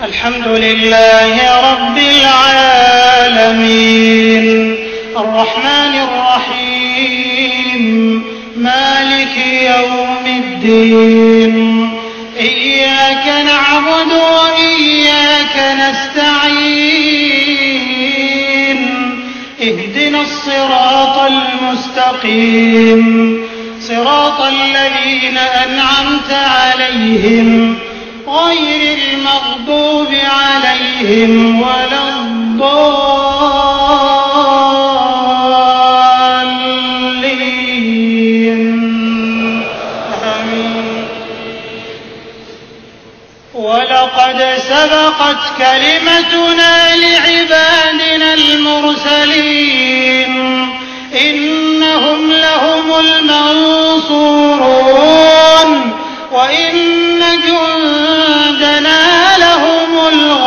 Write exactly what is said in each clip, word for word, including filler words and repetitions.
الحمد لله رب العالمين الرحمن الرحيم مالك يوم الدين إياك نعبد وإياك نستعين اهدنا الصراط المستقيم صراط الذين أنعمت عليهم غير المغضوب عليهم ولا الضالين آمين. ولقد سبقت كلمتنا لعبادنا المرسلين إنهم لهم المنصورون وإن جندنا لهم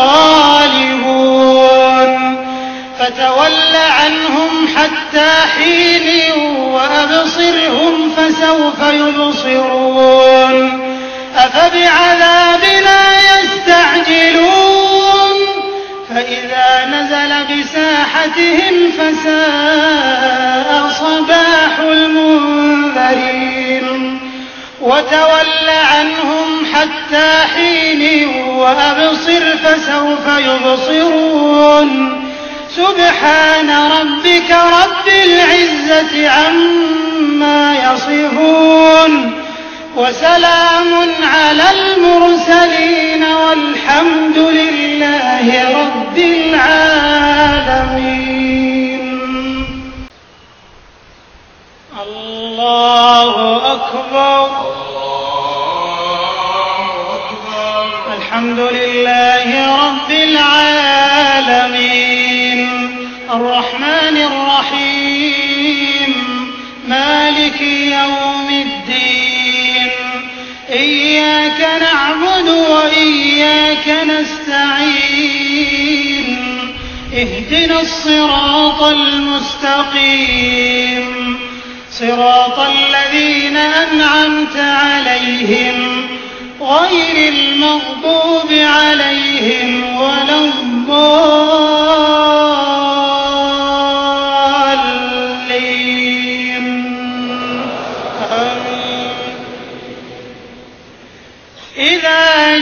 الغالبون فتول عنهم حتى حين وأبصرهم فسوف يبصرون أفبعذابنا يستعجلون فإذا نزل بساحتهم فساء صباح المنذرين وتول عنهم حتى حين وأبصر فسوف يبصرون سبحان ربك رب العزة عما يصفون وسلام على المرسلين والحمد لله رب العالمين. الله أكبر الحمد لله رب العالمين الرحمن الرحيم مالك يوم الدين إياك نعبد وإياك نستعين اهدنا الصراط المستقيم صراط الذين أنعمت عليهم غير المغضوب عليهم ولا الضالين آمين. إذا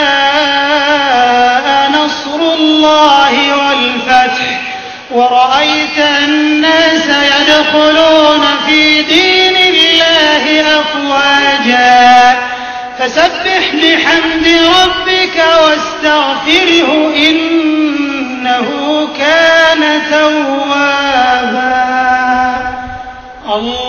جاء نصر الله والفتح ورأيت الناس يدخلون في دين الله أفواجا فسبح بحمد ربك واستغفره إنه كان توابا. الله